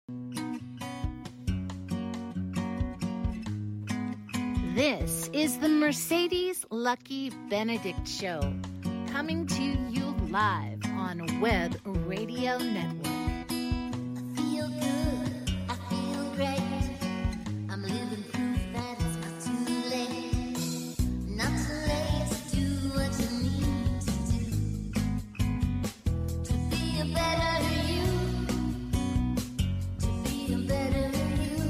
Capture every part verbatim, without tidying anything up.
This is the Mercedes Lucky Benedict Show, coming to you live on Web Radio Network. I feel good, I feel great. I'm living proof that it's not too late. Not too late to do what you need to do. To be a better you. To be a better you.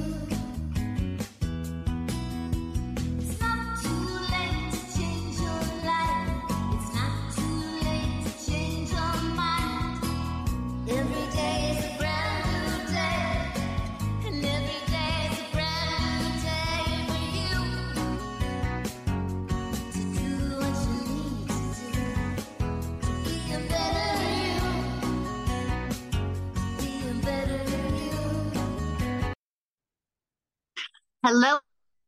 It's not too late to change your life. It's not too late to change your mind. Every day is a brand new day, and every day is a brand new day for you to do what you need to do, to be a better you, be a better you. Hello.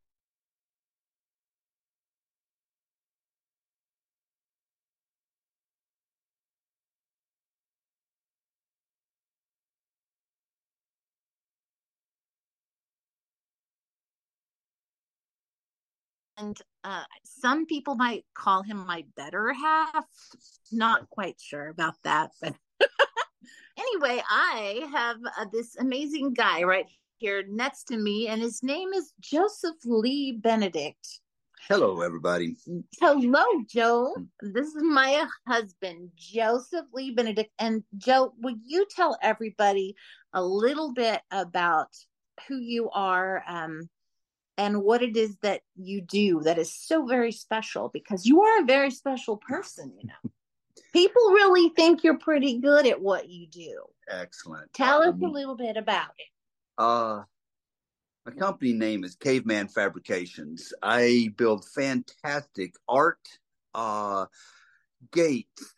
And uh, some people might call him my better half. Not quite sure about that, but anyway, I have uh, this amazing guy right here next to me, and his name is Joseph Lee Benedict. Hello, everybody. Hello, Joe. This is my husband, Joseph Lee Benedict. And Joe, would you tell everybody a little bit about who you are um, and what it is that you do that is so very special? Because you are a very special person, you know. People really think you're pretty good at what you do. Excellent. Tell us Um, a little bit about it. Uh, my company name is Caveman Fabrications. I build fantastic art, uh, gates,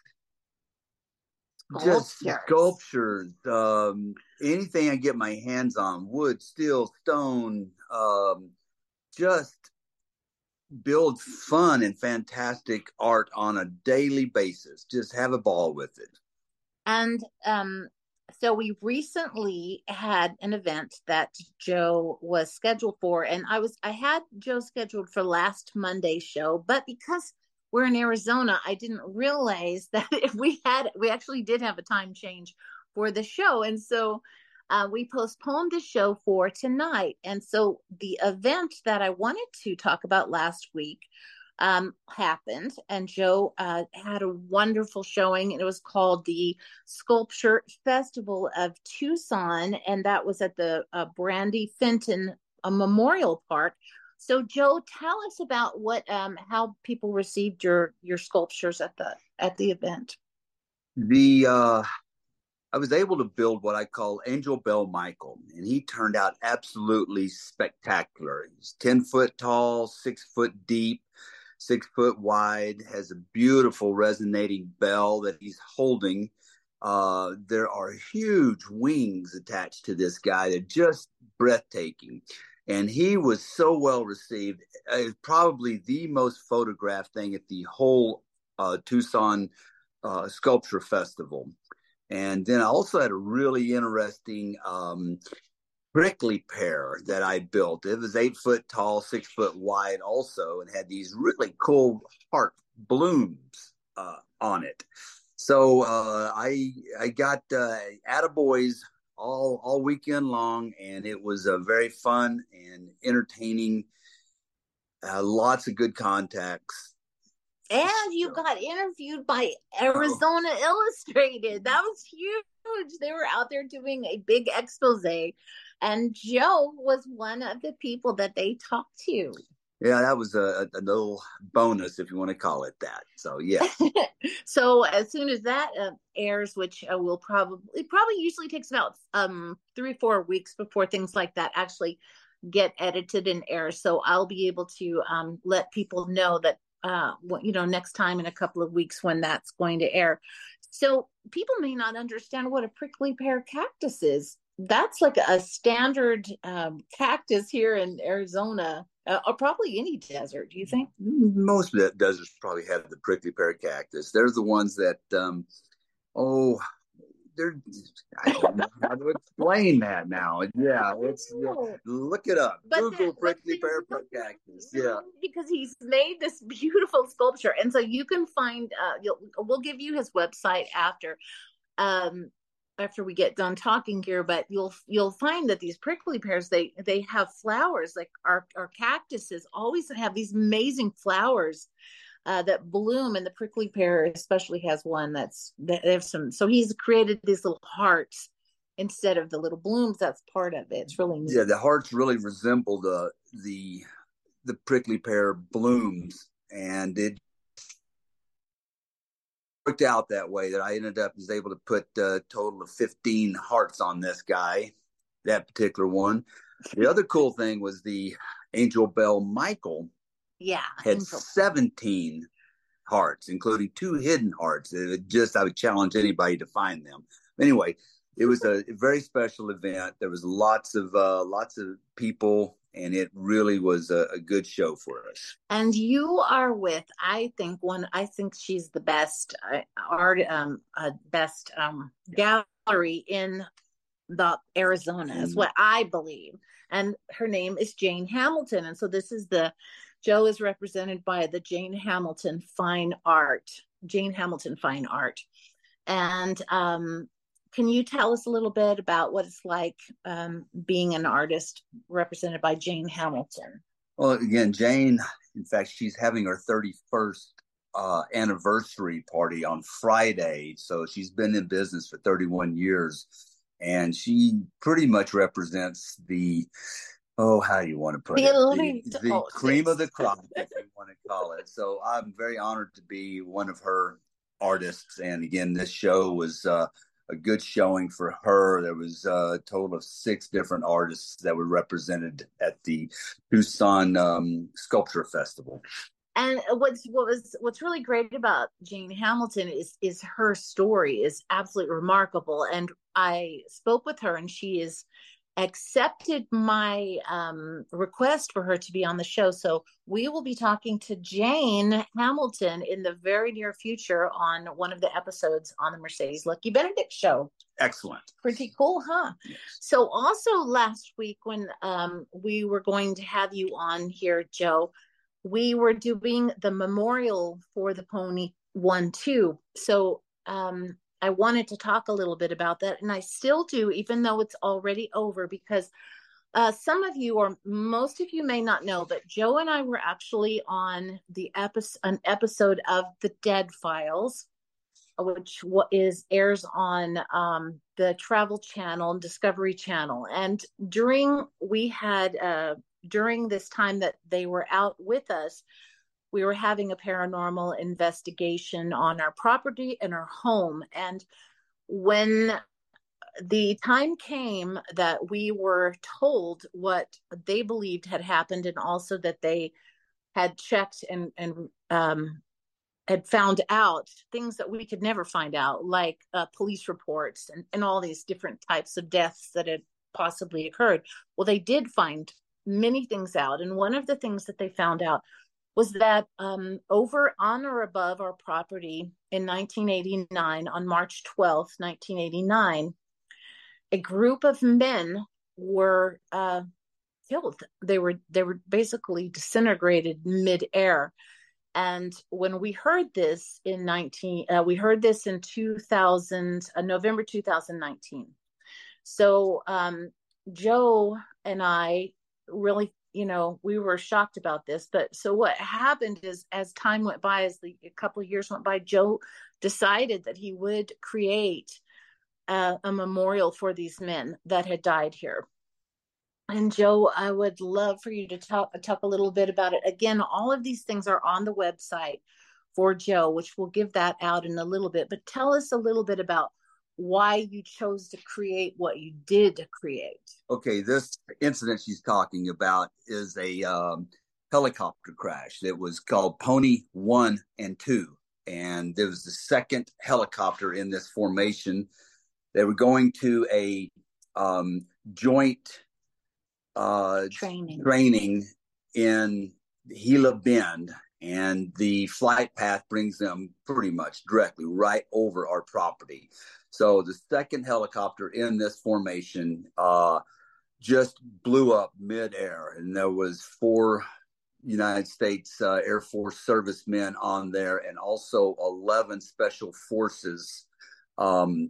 just Sculptures. sculptures, um, anything I get my hands on, wood, steel, stone, um, just build fun and fantastic art on a daily basis. Just have a ball with it. And um, so we recently had an event that Joe was scheduled for, and I was I had Joe scheduled for last Monday's show, but because we're in Arizona, I didn't realize that if we had we actually did have a time change for the show, and so uh, we postponed the show for tonight. And so the event that I wanted to talk about last week um, happened, and Joe uh, had a wonderful showing, and it was called the Sculpture Festival of Tucson, and that was at the uh, Brandy Fenton uh, Memorial Park. So, Joe, tell us about what um, how people received your your sculptures at the at the event. The uh, I was able to build what I call Angel Bell Michael, and he turned out absolutely spectacular. He's ten foot tall, six foot deep, six foot wide, has a beautiful resonating bell that he's holding. Uh, there are huge wings attached to this guy. They're just breathtaking. And he was so well received. It's probably the most photographed thing at the whole uh, Tucson uh, Sculpture Festival. And then I also had a really interesting um, prickly pear that I built. It was eight foot tall, six foot wide also, and had these really cool heart blooms uh, on it. So uh, I I got uh, attaboys all all weekend long, and it was uh, very fun and entertaining. Uh, lots of good contacts. And you got interviewed by Arizona oh. Illustrated. That was huge. They were out there doing a big expose, and Joe was one of the people that they talked to. Yeah, that was a, a little bonus, if you want to call it that. So, yeah. So as soon as that uh, airs, which uh, will probably, it probably usually takes about um, three, four weeks before things like that actually get edited and air. So I'll be able to um, let people know that, uh, you know, next time in a couple of weeks when that's going to air. So people may not understand what a prickly pear cactus is. That's like a standard um, cactus here in Arizona. Uh, or probably any desert, do you think? Most of the deserts probably have the prickly pear cactus. They're the ones that, um, oh, they're I don't know how to explain that now. Yeah, it's yeah, look it up. But Google the- but prickly the- pear cactus. Yeah. because he's made this beautiful sculpture, and so you can find. Uh, you'll, we'll give you his website after, um, after we get done talking here. But you'll you'll find that these prickly pears they they have flowers like our our cactuses always have these amazing flowers. Uh, that bloom, and the prickly pear especially has one that's that they have some. So he's created these little hearts instead of the little blooms. That's part of it. It's really neat. Yeah, the hearts really resemble the the the prickly pear blooms, and it worked out that way that I ended up was able to put a total of fifteen hearts on this guy, that particular one. The other cool thing was the Angel Bell Michael Yeah, had Angel. seventeen hearts, including two hidden hearts. It would just I would challenge anybody to find them. Anyway, it was a very special event. There was lots of uh, lots of people, and it really was a, a good show for us. And you are with, I think one. I think she's the best uh, art, um, uh, best um, gallery in the Arizona, is what I believe. And her name is Jane Hamilton, and so this is the Joe is represented by the Jane Hamilton Fine Art, Jane Hamilton Fine Art. And um, can you tell us a little bit about what it's like um, being an artist represented by Jane Hamilton? Well, again, Jane, in fact, she's having her thirty-first uh, anniversary party on Friday. So she's been in business for thirty-one years. And she pretty much represents the, oh, how do you want to put The it? elite The, the artist. cream of the crop, if you want to call it. So I'm very honored to be one of her artists. And again, this show was uh, a good showing for her. There was a total of six different artists that were represented at the Tucson um, Sculpture Festival. And what's what was what's really great about Jane Hamilton is is her story is absolutely remarkable. And I spoke with her, and she is accepted my um, request for her to be on the show. So we will be talking to Jane Hamilton in the very near future on one of the episodes on the Mercedes Lucky Benedict show. Excellent. Pretty cool, huh? Yes. So also last week when um, we were going to have you on here, Joe, we were doing the memorial for the Pony One Two. So um, I wanted to talk a little bit about that, and I still do, even though it's already over, because uh, some of you, or most of you, may not know, but Joe and I were actually on the episode, an episode of The Dead Files, which is airs on um, the Travel Channel, Discovery Channel, and during we had. Uh, during this time that they were out with us, we were having a paranormal investigation on our property and our home. And when the time came that we were told what they believed had happened, and also that they had checked and, and um, had found out things that we could never find out, like uh, police reports and, and all these different types of deaths that had possibly occurred. Well, they did find many things out. And one of the things that they found out was that um, over, on or above our property in nineteen eighty-nine, on March twelfth, nineteen eighty-nine, a group of men were uh, killed. They were, they were basically disintegrated midair. And when we heard this in nineteen, uh, we heard this in two thousand, uh, November two thousand nineteen. So um, Joe and I really, you know, we were shocked about this. But so what happened is, as time went by, as the a couple of years went by, Joe decided that he would create uh, a memorial for these men that had died here. And Joe, I would love for you to talk talk a little bit about it. Again, all of these things are on the website for Joe, which we'll give that out in a little bit. But tell us a little bit about why you chose to create what you did create. Okay, this incident she's talking about is a um, helicopter crash that was called Pony One and Two. And there was the second helicopter in this formation. They were going to a um, joint uh, Training. training in Gila Bend. and the flight path brings them pretty much directly right over our property. So the second helicopter in this formation uh, just blew up midair, and there was four United States uh, Air Force servicemen on there, and also eleven Special Forces um,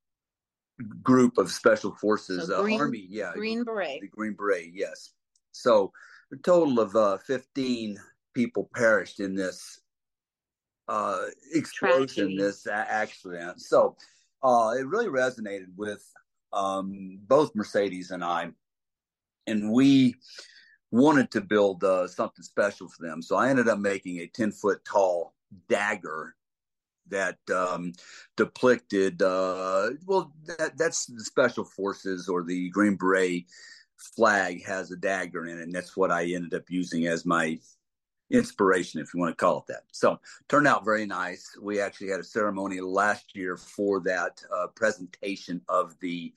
group of Special Forces So uh, green, Army, yeah, Green Beret, the Green Beret, yes. So a total of uh, fifteen people perished in this uh, explosion, Tragedy. this a- accident. So uh, it really resonated with um, both Mercedes and I, and we wanted to build uh, something special for them. So I ended up making a ten foot tall dagger that um, depicted, uh, well, that, that's the Special Forces, or the Green Beret flag has a dagger in it, and that's what I ended up using as my inspiration, if you want to call it that. So turned out very nice. We actually had a ceremony last year for that uh, presentation of the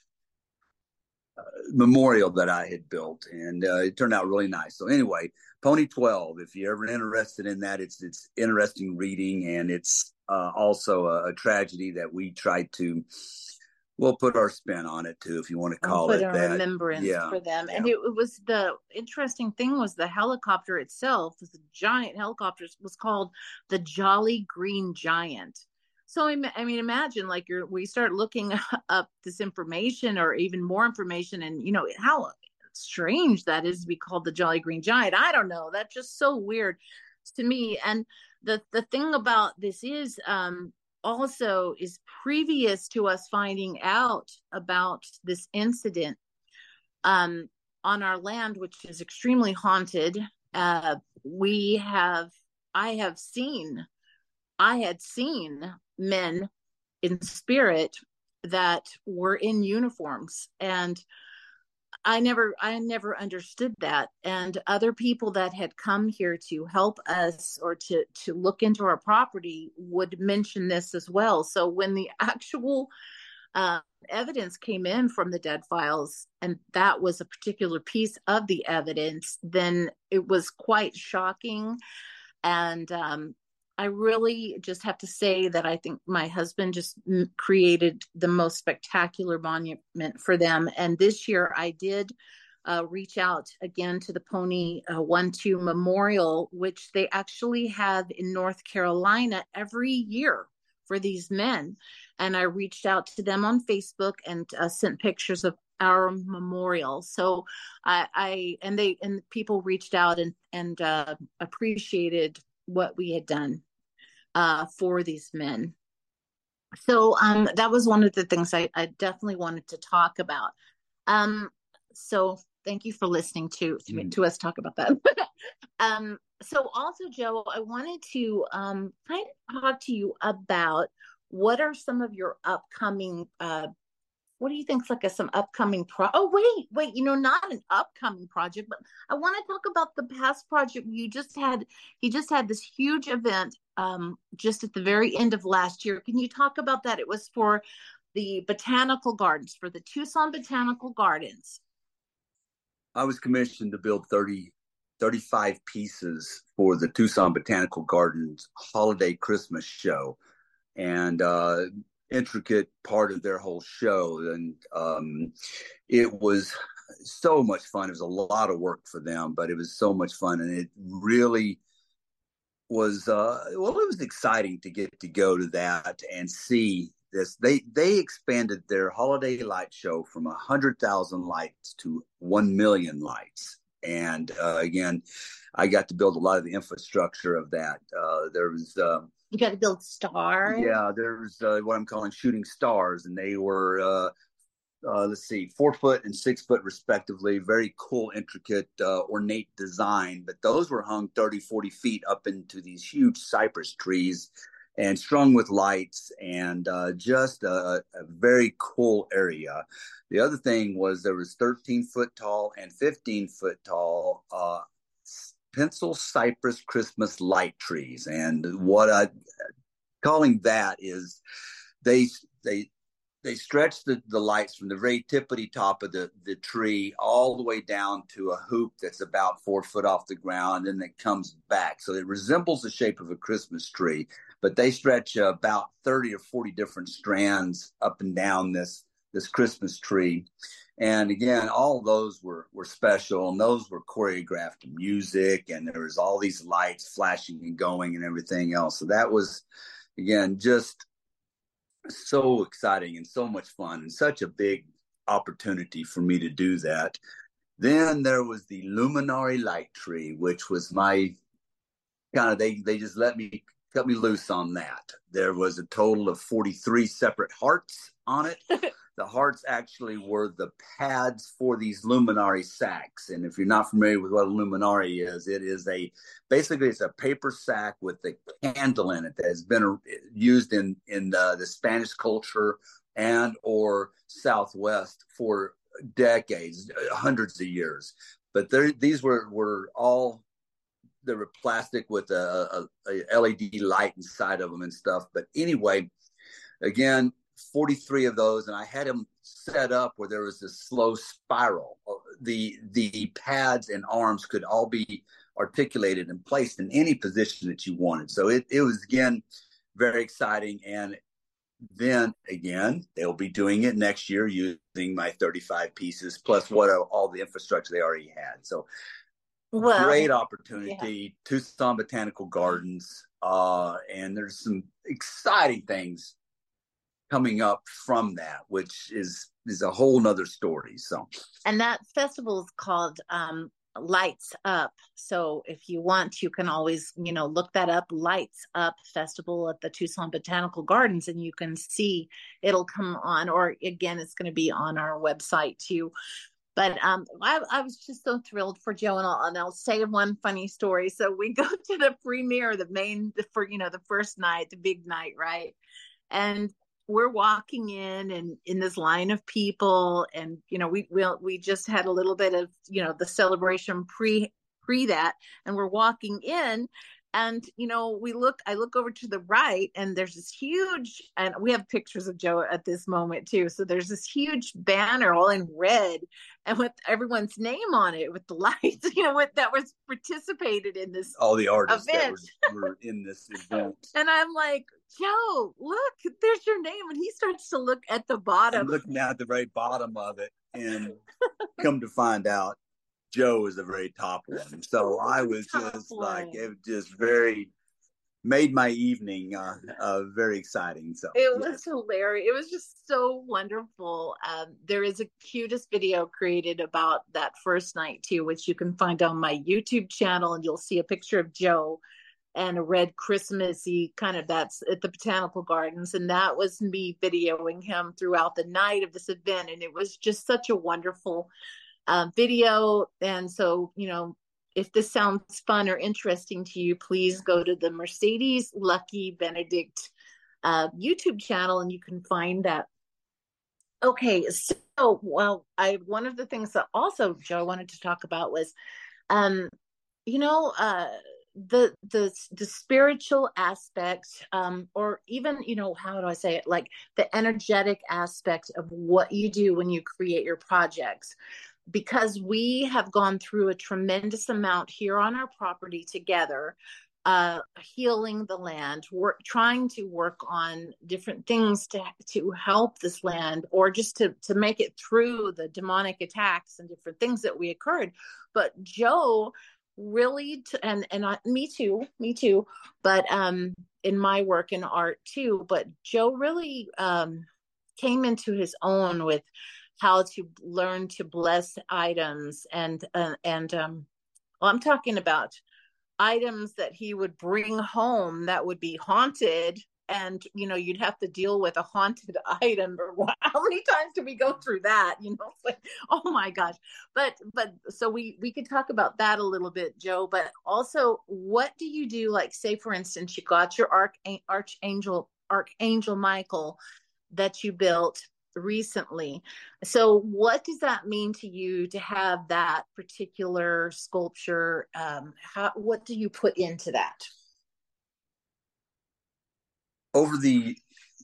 uh, memorial that I had built, and uh, it turned out really nice. So anyway, Pony twelve, if you're ever interested in that, it's it's interesting reading, and it's uh, also a, a tragedy that we tried to, we'll put our spin on it too, if you want to call put it a that. remembrance Yeah, for them. yeah. And it, it was, the interesting thing was the helicopter itself, was a giant helicopter, was called the Jolly Green Giant. So I mean, imagine, like, you're we start looking up this information, or even more information, and you know how strange that is to be called the Jolly Green Giant. I don't know, that's just so weird to me. And the the thing about this is, um also, is previous to us finding out about this incident, um, on our land, which is extremely haunted, uh, we have, I have seen, I had seen men in spirit that were in uniforms, and I never, I never understood that. And other people that had come here to help us, or to to look into our property, would mention this as well. So when the actual uh, evidence came in from the dead files, and that was a particular piece of the evidence, then it was quite shocking. And um, I really just have to say that I think my husband just created the most spectacular monument for them. And this year I did uh, reach out again to the Pony uh, one two Memorial, which they actually have in North Carolina every year for these men. And I reached out to them on Facebook and uh, sent pictures of our memorial. So I, I and they and people reached out and and uh, appreciated what we had done uh, for these men. So um, that was one of the things I, I definitely wanted to talk about. Um, so thank you for listening to to, mm. to us talk about that. um, so also, Joe, I wanted to um, kind of talk to you about what are some of your upcoming uh, what do you think is like a, some upcoming pro? Oh, wait, wait, you know, not an upcoming project, but I want to talk about the past project you just had. He just had this huge event um, just at the very end of last year. Can you talk about that? It was for the botanical gardens, for the Tucson Botanical Gardens. I was commissioned to build thirty, thirty-five pieces for the Tucson Botanical Gardens holiday Christmas show. And, uh, intricate part of their whole show, and um, it was so much fun. It was a lot of work for them, but it was so much fun, and it really was uh, well, it was exciting to get to go to that and see this. They they expanded their holiday light show from a hundred thousand lights to one million lights, and uh, again, I got to build a lot of the infrastructure of that. Uh, there was uh, You got to build stars. Yeah, there's uh, what I'm calling shooting stars, and they were, uh, uh, let's see, four foot and six foot respectively. Very cool, intricate, uh, ornate design. But those were hung thirty, forty feet up into these huge cypress trees and strung with lights, and uh, just a, a very cool area. The other thing was there was thirteen foot tall and fifteen foot tall uh, pencil cypress Christmas light trees. And what I calling that is they they they stretch the, the lights from the very tippity top of the, the tree all the way down to a hoop that's about four foot off the ground, and it comes back. So it resembles the shape of a Christmas tree, but they stretch uh, about thirty or forty different strands up and down this this Christmas tree. And again, all those were, were special, and those were choreographed to music, and there was all these lights flashing and going and everything else. So that was, again, just so exciting and so much fun, and such a big opportunity for me to do that. Then there was the Luminary Light Tree, which was my kind of, they, they just let me, cut me loose on that. There was a total of forty-three separate hearts on it. The hearts actually were the pads for these luminary sacks. And if you're not familiar with what a luminary is, it is a, basically it's a paper sack with a candle in it that has been used in, in the, the Spanish culture and or Southwest for decades, hundreds of years. But there, these were, were all, they were plastic with a, a, a L E D light inside of them and stuff. But anyway, again, forty-three of those, and I had them set up where there was this slow spiral. The the pads and arms could all be articulated and placed in any position that you wanted. So it, it was, again, very exciting. And then, again, they'll be doing it next year using my thirty-five pieces, plus what all the infrastructure they already had. So well, great opportunity, yeah. Tucson Botanical Gardens, uh, and there's some exciting things coming up from that, which is is a whole nother story. So, and that festival is called um Lights Up. So if you want, you can always, you know, look that up, Lights Up Festival at the Tucson Botanical Gardens, and you can see it'll come on, or again, it's going to be on our website too. But um, I, I was just so thrilled for Joe, and I'll, and I'll say one funny story. So we go to the premiere, the main, the for you know, the first night, the big night, right? And we're walking in and in this line of people, and you know we we we just had a little bit of you know the celebration pre pre that, and we're walking in, and you know we look I look over to the right, and there's this huge, and we have pictures of Joe at this moment too, so there's this huge banner all in red and with everyone's name on it, with the lights, you know, with that was participated in this, all the artists event. that were, were in this event. And I'm like, Joe, look, there's your name. And he starts to look at the bottom. I'm looking at the very bottom of it, and come to find out, Joe was the very top one. So I was just one. like, it was just very, made my evening uh, uh, very exciting. So it was yes. hilarious. It was just so wonderful. Um, there is a cutest video created about that first night too, which you can find on my YouTube channel, and you'll see a picture of Joe and a red Christmassy kind of, that's at the Botanical Gardens. And that was me videoing him throughout the night of this event. And it was just such a wonderful uh, video. And so, you know, if this sounds fun or interesting to you, please go to the Mercedes Lucky Benedict uh, YouTube channel, and you can find that. Okay, so, well, I one of the things that also, Joe, I wanted to talk about was, um, you know, uh, the the the spiritual aspect, um, or even, you know, how do I say it? Like the energetic aspect of what you do when you create your projects. Because we have gone through a tremendous amount here on our property together, uh, healing the land, work, trying to work on different things to to help this land, or just to to make it through the demonic attacks and different things that we occurred. But Joe really, t- and and I, me too, me too. But um, in my work in art too. But Joe really um, came into his own with how to learn to bless items, and uh, and um well, I'm talking about items that he would bring home that would be haunted, and you know you'd have to deal with a haunted item. Or how many times do we go through that? You know, it's like, oh my gosh. But but so we we could talk about that a little bit, Joe. But also, what do you do? Like, say for instance, you got your arch archangel Archangel Michael that you built recently. So what does that mean to you to have that particular sculpture? Um, how, what do you put into that? Over the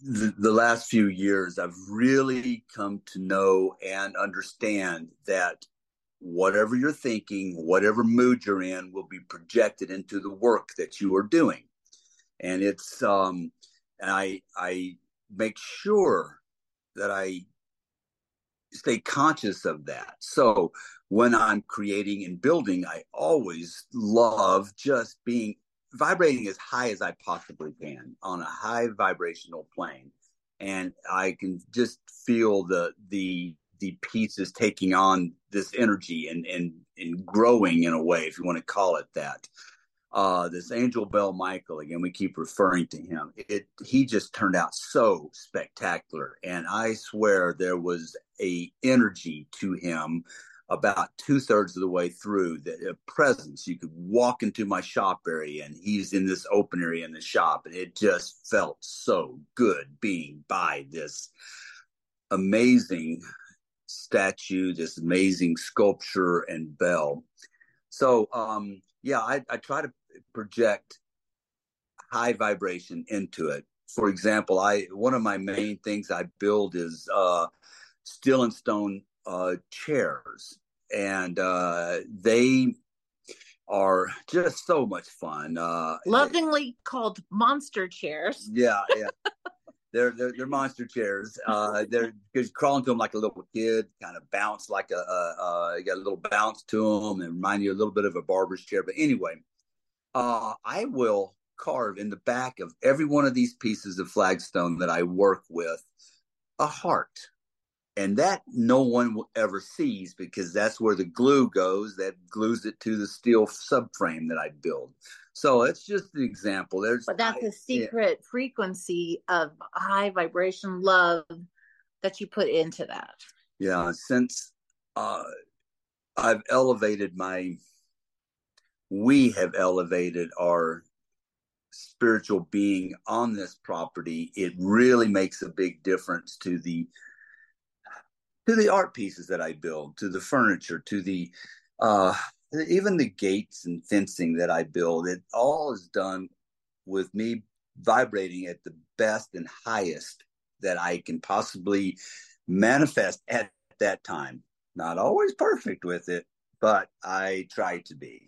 the, the last few years, I've really come to know and understand that whatever you're thinking, whatever mood you're in, will be projected into the work that you are doing. And it's, um, and I, I make sure that I stay conscious of that. So when I'm creating and building, I always love just being vibrating as high as I possibly can on a high vibrational plane. And I can just feel the, the, the pieces taking on this energy and, and, and growing in a way, if you want to call it that. Uh, this Angel Bell Michael, again, we keep referring to him. It, he just turned out so spectacular. And I swear there was a energy to him about two thirds of the way through, that a presence. You could walk into my shop area and he's in this open area in the shop. And it just felt so good being by this amazing statue, this amazing sculpture and bell. So, um, yeah, I, I try to project high vibration into it. For example, I one of my main things I build is uh, steel and stone uh, chairs, and uh, they are just so much fun. Uh, Lovingly they, called monster chairs. Yeah, yeah. They're, they're they're monster chairs. Uh, they're because crawl into them like a little kid, kind of bounce like a, a, a you got a little bounce to them, and remind you a little bit of a barber's chair. But anyway, uh, I will carve in the back of every one of these pieces of flagstone that I work with a heart, and that no one will ever sees, because that's where the glue goes that glues it to the steel subframe that I build. So it's just an example. There's, but that's I, a secret yeah. frequency of high vibration love that you put into that. Yeah, since uh, I've elevated my, we have elevated our spiritual being on this property, it really makes a big difference to the to the art pieces that I build, to the furniture, to the uh, even the gates and fencing that I build. It all is done with me vibrating at the best and highest that I can possibly manifest at that time. Not always perfect with it, but I try to be.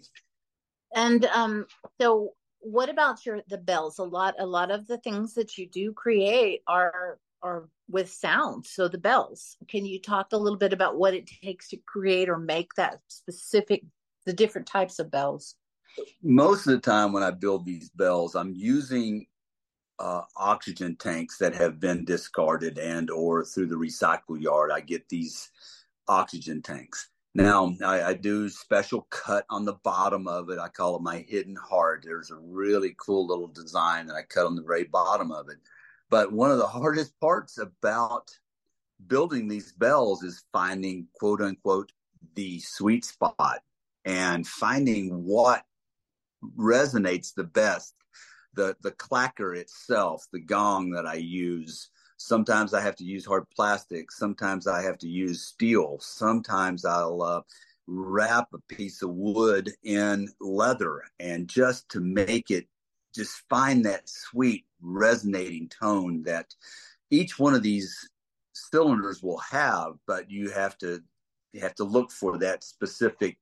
And um, so what about your the bells? A lot a lot of the things that you do create are are with sound. So the bells. Can you talk a little bit about what it takes to create or make that specific, the different types of bells? Most of the time when I build these bells, I'm using uh, oxygen tanks that have been discarded, and or through the recycle yard, I get these oxygen tanks. Now, I, I do special cut on the bottom of it. I call it my hidden heart. There's a really cool little design that I cut on the very bottom of it. But one of the hardest parts about building these bells is finding, quote unquote, the sweet spot and finding what resonates the best. The, the clacker itself, the gong that I use. Sometimes I have to use hard plastic. Sometimes I have to use steel. Sometimes I'll uh, wrap a piece of wood in leather, and just to make it, just find that sweet resonating tone that each one of these cylinders will have, but you have to you have to look for that specific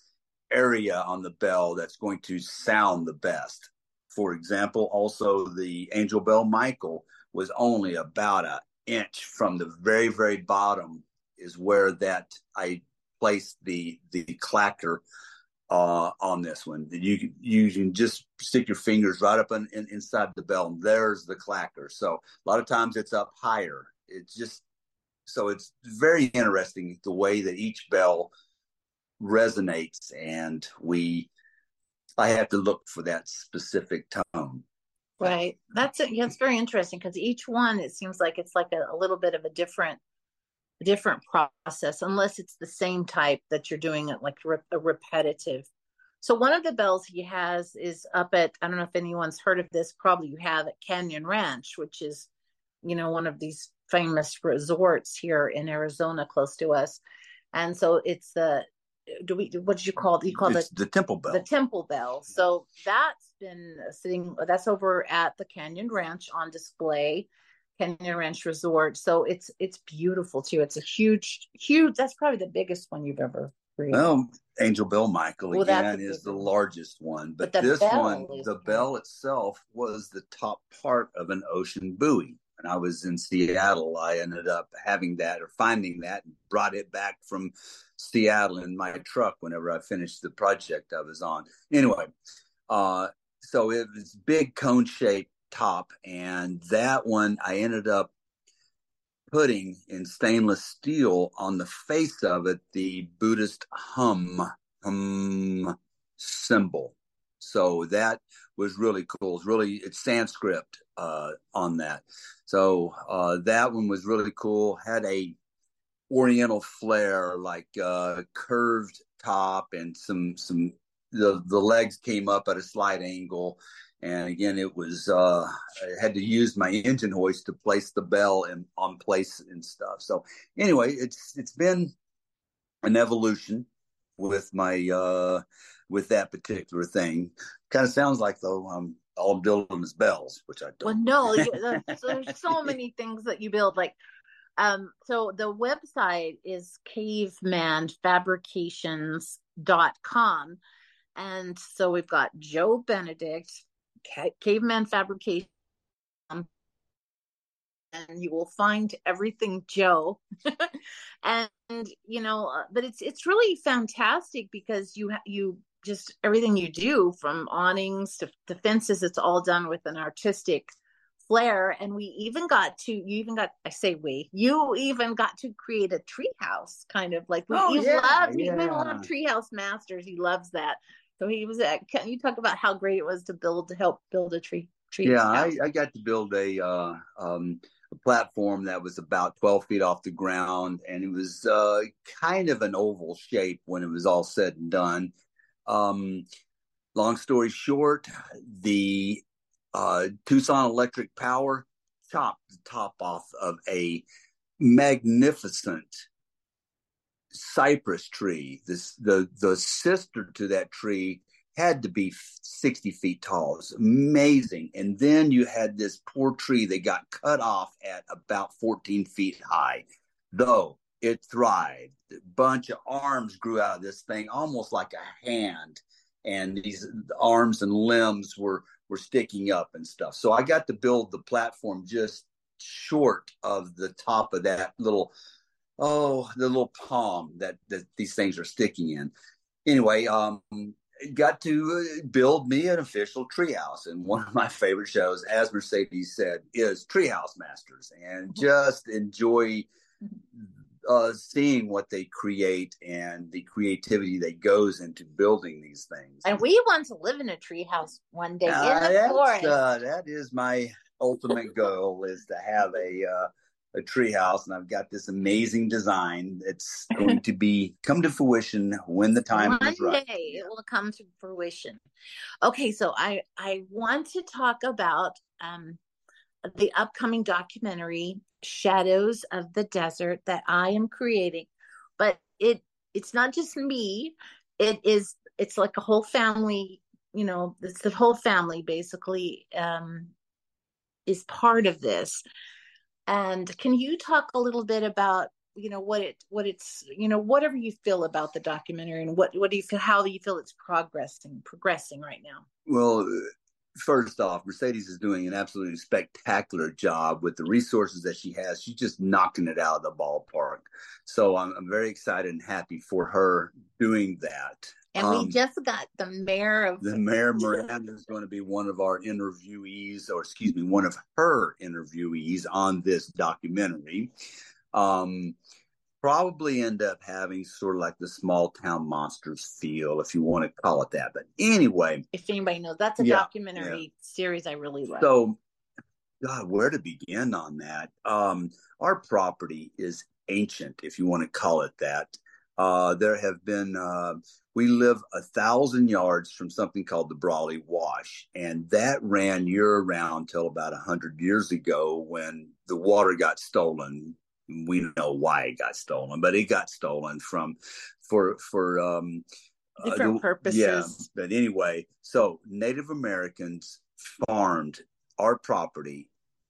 area on the bell that's going to sound the best. For example, also the Angel Bell Michael was only about an inch from the very, very bottom is where that I placed the the clacker uh, on this one. You can, you can just stick your fingers right up in, in, inside the bell, and there's the clacker. So a lot of times it's up higher. It's just, so it's very interesting the way that each bell resonates, and we, I have to look for that specific tone. Right. That's it. Yeah, it's very interesting because each one, it seems like it's like a, a little bit of a different, different process, unless it's the same type that you're doing it like re- a repetitive. So one of the bells he has is up at, I don't know if anyone's heard of this, probably you have, at Canyon Ranch, which is, you know, one of these famous resorts here in Arizona close to us. And so it's the, do we, what did you call it? You call it the Temple Bell. The Temple Bell. So that's been sitting, that's over at the Canyon Ranch on display. Canyon Ranch Resort. So it's it's beautiful too. It's a huge, huge. That's probably the biggest one you've ever created. Well, Angel Bell Michael Well, that's again a is big the one. largest one, but, But the this bell one, is the great. bell itself was the top part of an ocean buoy. When I was in Seattle, I ended up having that or finding that and brought it back from Seattle in my truck whenever I finished the project I was on. Anyway, uh, so it was big cone shaped top, and that one I ended up putting in stainless steel on the face of it the Buddhist hum hum symbol. So that was really cool. It's really it's Sanskrit uh, on that. So uh, that one was really cool. Had a Oriental flair, like uh, curved top and some some the the legs came up at a slight angle. And again, it was uh, I had to use my engine hoist to place the bell in, on place and stuff. So anyway, it's it's been an evolution with my uh, with that particular thing. Kind of sounds like though um, all I'm building is bells, which I Well, don't. no, you, there's, there's so many things that you build. Like, um, so the website is caveman fabrications dot com. And so we've got Joe Benedict, Caveman Fabrication, and you will find everything Joe. and you know, uh, but it's it's really fantastic because you you just everything you do from awnings to, to fences, it's all done with an artistic flair. And we even got to you even got I say we you even got to create a treehouse, kind of like we Oh, you yeah, love yeah. we love treehouse masters. He loves that. So he was at, can you talk about how great it was to build, to help build a tree, tree Yeah, house? I, I got to build a, uh, um, a platform that was about twelve feet off the ground, and it was uh, kind of an oval shape when it was all said and done. Um, long story short, the uh, Tucson Electric Power chopped the top off of a magnificent cypress tree. This the the sister to that tree had to be sixty feet tall. It was amazing. And then you had this poor tree that got cut off at about fourteen feet high, though it thrived. A bunch of arms grew out of this thing, almost like a hand, and these arms and limbs were were sticking up and stuff. So I got to build the platform just short of the top of that little oh, the little palm that, that these things are sticking in. Anyway, um, got to build me an official treehouse. And one of my favorite shows, as Mercedes said, is Treehouse Masters, and just enjoy uh, seeing what they create and the creativity that goes into building these things. And we want to live in a treehouse one day Uh, in the that's, forest. uh, that is my ultimate goal, is to have a uh, a treehouse, and I've got this amazing design that's going to be come to fruition when the time One is right. day it will come to fruition. Okay, so I I want to talk about um, the upcoming documentary Shadows of the Desert that I am creating, but it it's not just me. It is it's like a whole family. You know, it's the whole family basically um, is part of this. And can you talk a little bit about, you know, what it what it's, you know, whatever you feel about the documentary, and what what do you feel, how do you feel it's progressing progressing right now? Well, first off, Mercedes is doing an absolutely spectacular job with the resources that she has. She's just knocking it out of the ballpark. So I'm, I'm very excited and happy for her doing that. And Um, we just got the mayor of the Mayor Miranda is going to be one of our interviewees, or excuse me, one of her interviewees on this documentary. Um, probably end up having sort of like the small town monsters feel, if you want to call it that. But anyway, if anybody knows, that's a Yeah, documentary yeah. series I really like. so God, where to begin on that? Um, our property is ancient, if you want to call it that. Uh, there have been, uh, we live a thousand yards from something called the Brawley Wash, and that ran year round till about a hundred years ago when the water got stolen. We know why it got stolen, but it got stolen from for for um, uh, Different the- purposes. Yeah, but anyway, so Native Americans farmed our property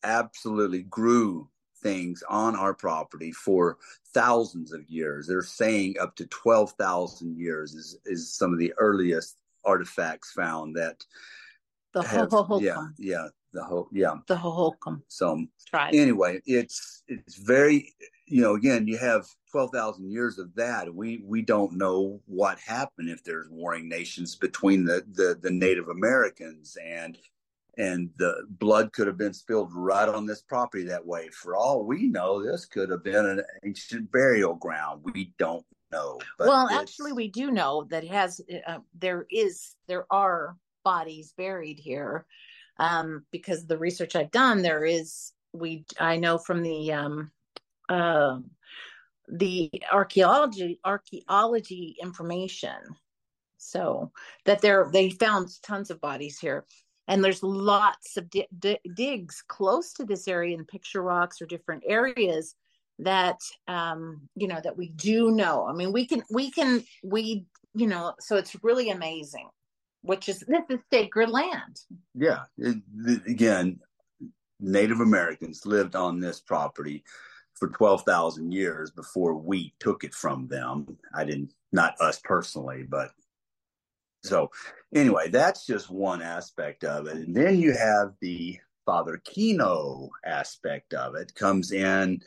absolutely grew things on our property for thousands of years. They're saying up to twelve thousand years is, is some of the earliest artifacts found that The have, Hohokam. yeah, yeah, the whole, yeah. The Hohokam So tribe. anyway, it's, it's very, you know, again, you have twelve thousand years of that. We, we don't know what happened if there's warring nations between the, the, the Native Americans, and and the blood could have been spilled right on this property that way. For all we know, this could have been an ancient burial ground. We don't know. But well, it's- actually, we do know that it has. Uh, there is, there are bodies buried here, um, because of the research I've done. There is, we, I know from the, um, uh, the archaeology archaeology information, so that there they found tons of bodies here. And there's lots of di- di- digs close to this area in picture rocks or different areas that, um, you know, that we do know. I mean, we can, we can, we, you know, so it's really amazing, which is, this is sacred land. Yeah. It, again, Native Americans lived on this property for twelve thousand years before we took it from them. I didn't, not us personally, but so anyway, that's just one aspect of it. And then you have the Father Kino aspect of it comes in.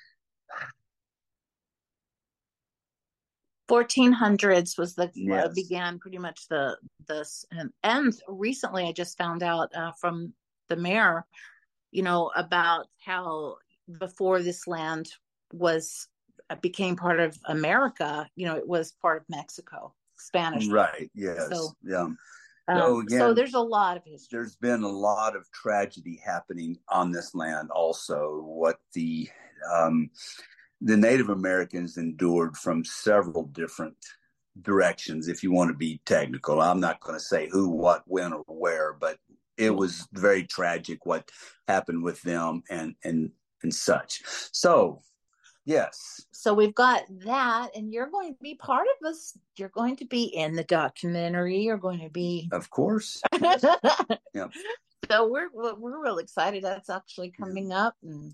fourteen hundreds was the, Yes. uh, began pretty much the, this, and, and recently I just found out uh, from the mayor, you know, about how before this land was, became part of America, you know, it was part of Mexico. Spanish. Right. Yes. So, yeah. um, So again, so there's a lot of history. There's been a lot of tragedy happening on this land. Also, what the um, the Native Americans endured from several different directions. If you want to be technical, I'm not going to say who, what, when, or where, but it was very tragic what happened with them and and and such. So. Yes. So we've got that, and you're going to be part of this. You're going to be in the documentary. You're going to be, of course. Yes. Yeah. So we're we're real excited. That's actually coming up. And...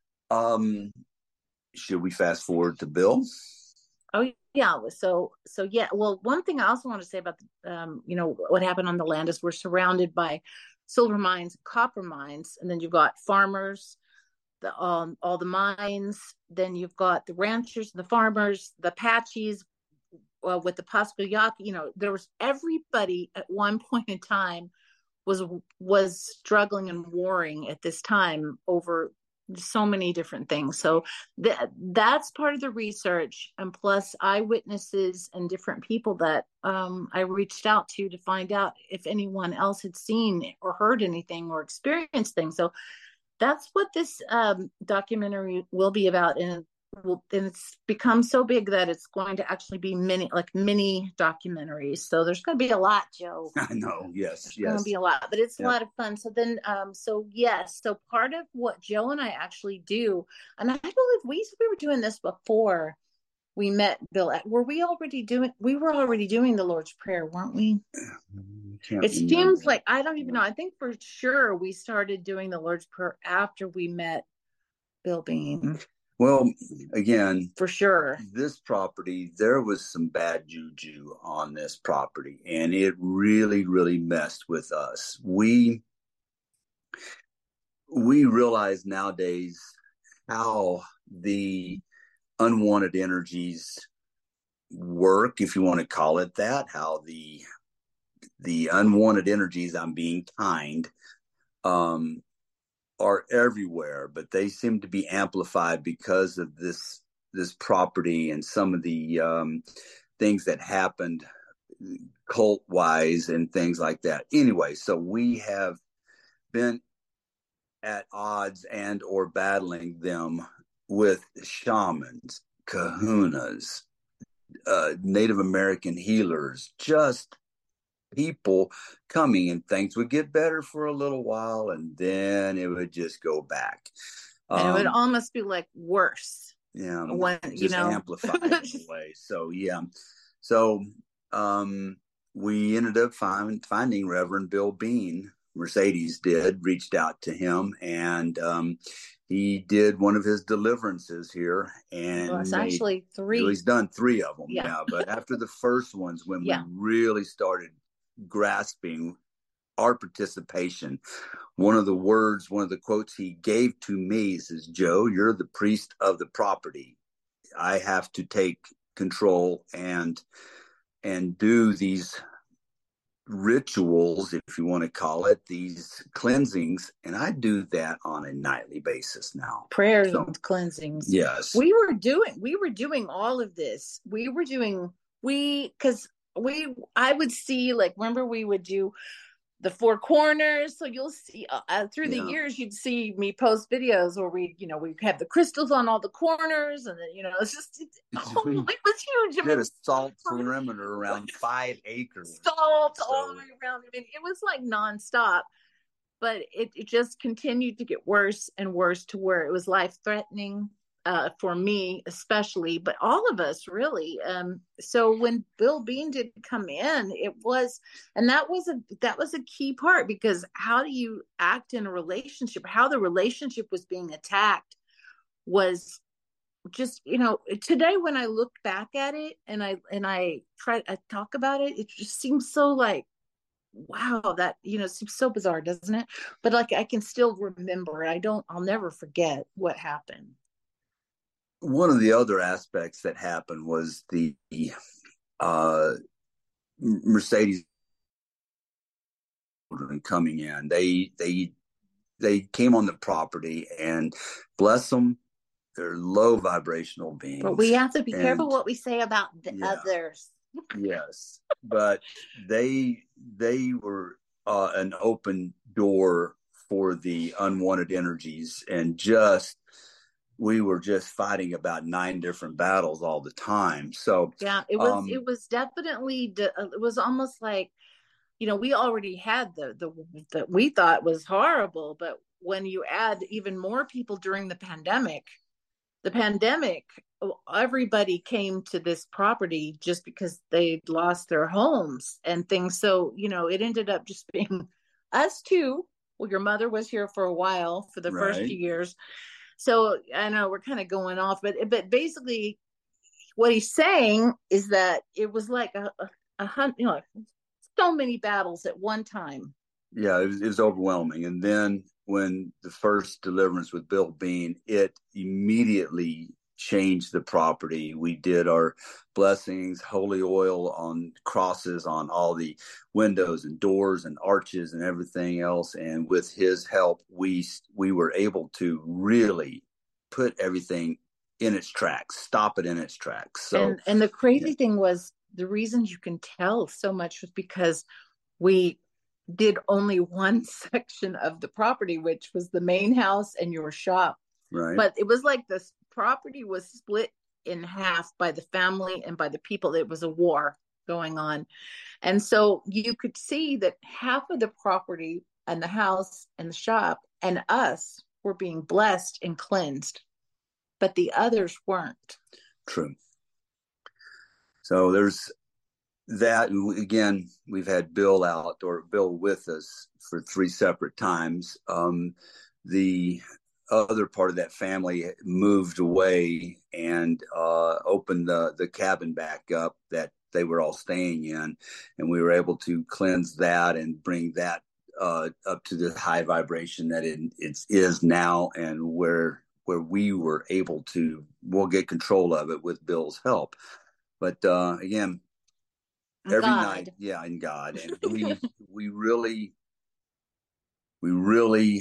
Um, should we fast forward to Bill? Oh yeah. So so yeah. Well, one thing I also want to say about the, um, you know, what happened on the land is we're surrounded by silver mines, copper mines, and then you've got farmers. The, um, all the mines, then you've got the ranchers, the farmers, the Apaches, uh, with the Pascagoula. You know, there was everybody at one point in time was was struggling and warring at this time over so many different things. So that that's part of the research, and plus eyewitnesses and different people that um, I reached out to to find out if anyone else had seen or heard anything or experienced things. So that's what this um, documentary will be about, and, will, and it's become so big that it's going to actually be mini, like mini documentaries. So there's going to be a lot, Joe. I know. Yes. There's yes. going to be a lot, but it's Yeah. a lot of fun. So then, um, so yes, so part of what Joe and I actually do, and I believe we we were doing this before we met Bill. Were we already doing? We were already doing the Lord's Prayer, weren't we? Can't It remember. seems like, I don't even know. I think for sure we started doing the Lord's Prayer after we met Bill Bean. Well, again, For sure. this property, there was some bad juju on this property, and it really, really messed with us. We we realize nowadays how the unwanted energies work, if you want to call it that, how the the unwanted energies, I'm being kind, um, are everywhere, but they seem to be amplified because of this this property and some of the um, things that happened cult wise and things like that. Anyway, so we have been at odds and or battling them with shamans, kahunas, uh, Native American healers, just people coming, and things would get better for a little while and then it would just go back. And it would Um, almost be like worse. yeah, when, just you know. amplified in a way. So yeah, so um, we ended up find, finding Reverend Bill Bean Mercedes did, reached out to him, and um, he did one of his deliverances here, and Well, it's made, actually three. well, he's done three of them Yeah. now. But after the first ones, when Yeah. we really started grasping our participation, one of the words, one of the quotes he gave to me says, "Joe, you're the priest of the property. I have to take control and and do these rituals, if you want to call it, these cleansings, and I do that on a nightly basis now. Prayers So, and cleansings. yes, We were doing we were doing all of this. We were doing we because we I would see, like, remember we would do the four corners. So you'll see uh, uh, through the Yeah. years, you'd see me post videos where we, you know, we have the crystals on all the corners, and then, you know, it's just it, oh, it was huge. I did mean, a salt perimeter around five acres. salt So- all the way around. I mean, it was like nonstop, but it, it just continued to get worse and worse to where it was life threatening uh, for me, especially, but all of us really. Um, so when Bill Bean did come in, it was, and that was a that was a key part, because how do you act in a relationship? How the relationship was being attacked was just, you know, today when I look back at it and I and I try to talk about it, it just seems so like, wow, that, you know, seems so bizarre, doesn't it? But like, I can still remember. I don't. I'll never forget what happened. One of the other aspects that happened was the uh, Mercedes coming in. They they they came on the property, and bless them, they're low vibrational beings. But we have to be And- careful what we say about the Yeah. others. Yes, but they they were uh, an open door for the unwanted energies, and just we were just fighting about nine different battles all the time. So Yeah, it was Um, it was definitely de- it was almost like, you know, we already had the the that we thought was horrible, but when you add even more people during the pandemic, the pandemic, everybody came to this property just because they lost their homes and things. So, you know, it ended up just being us two. Well, your mother was here for a while for the first Right. few years. So I know we're kind of going off, but but basically what he's saying is that it was like a, a, a hunt, you know, so many battles at one time. yeah, it was, it was overwhelming. And then when the first deliverance with Bill Bean, it immediately changed the property. We did our blessings, holy oil on crosses on all the windows and doors and arches and everything else. And with his help, we we were able to really put everything in its tracks, stop it in its tracks. So and and the crazy yeah. thing was, the reason you can tell so much was because we did only one section of the property, which was the main house and your shop. right. But it was like this property was split in half by the family and by the people. It was a war going on. And so you could see that half of the property and the house and the shop and us were being blessed and cleansed, but the others weren't. True. So there's that. And again, we've had Bill out, or Bill with us, for three separate times. Um, the other part of that family moved away and uh, opened the, the cabin back up that they were all staying in. And we were able to cleanse that and bring that uh, up to the high vibration that it it's, is now, and where where we were able to, we'll get control of it with Bill's help. But uh, again, every God. night, yeah, in God, and we we really we really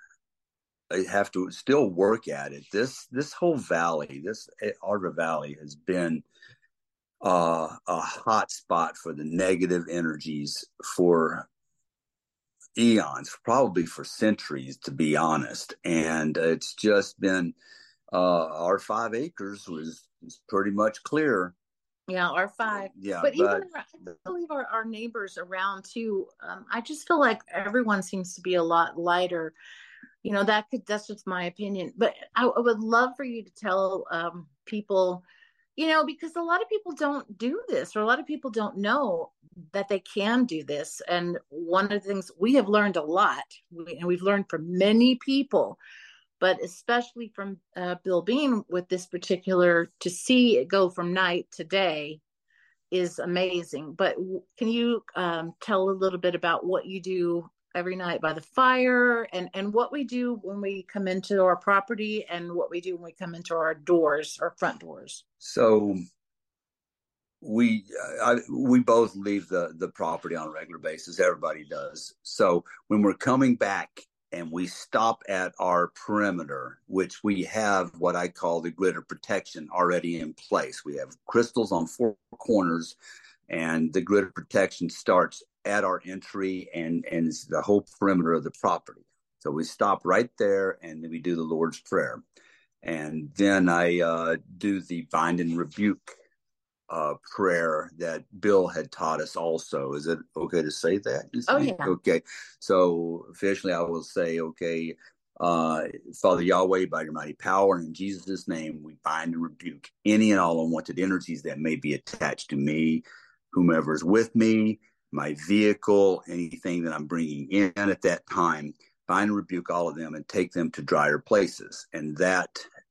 have to still work at it. This this whole valley, this Ardra Valley, has been uh, a hot spot for the negative energies for eons, probably for centuries, to be honest. And it's just been uh, our five acres was, was pretty much clear. Yeah, our five. Yeah, But, but, even I believe our, our neighbors around too. Um, I just feel like everyone seems to be a lot lighter. You know, that could, that's just my opinion. But I, I would love for you to tell um, people you know, because a lot of people don't do this, or a lot of people don't know that they can do this. And one of the things we have learned a lot, we, and we've learned from many people, but especially from uh, Bill Bean with this particular, to see it go from night to day is amazing. But can you um, tell a little bit about what you do every night by the fire, and and what we do when we come into our property, and what we do when we come into our doors, our front doors? So we I, we both leave the the property on a regular basis. Everybody does. So when we're coming back and we stop at our perimeter, which we have what I call the grid of protection already in place. We have crystals on four corners, and the grid of protection starts at our entry and and it's the whole perimeter of the property. So we stop right there, and then we do the Lord's Prayer, and then I uh, do the bind and rebuke uh, prayer that Bill had taught us. Also, is it okay to say that? Oh yeah. Okay. So officially, I will say, okay, uh, Father Yahweh, by your mighty power, and in Jesus' name, we bind and rebuke any and all unwanted energies that may be attached to me, whomever is with me, my vehicle, anything that I'm bringing in at that time. Bind and rebuke all of them and take them to drier places. And that